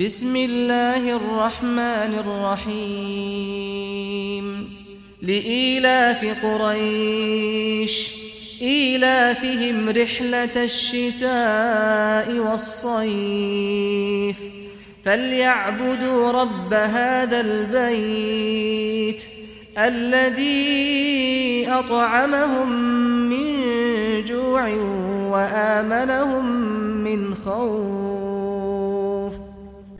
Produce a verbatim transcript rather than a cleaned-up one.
بسم الله الرحمن الرحيم لإيلاف قريش إيلافهم رحلة الشتاء والصيف فليعبدوا رب هذا البيت الذي أطعمهم من جوع وآمنهم من خوف.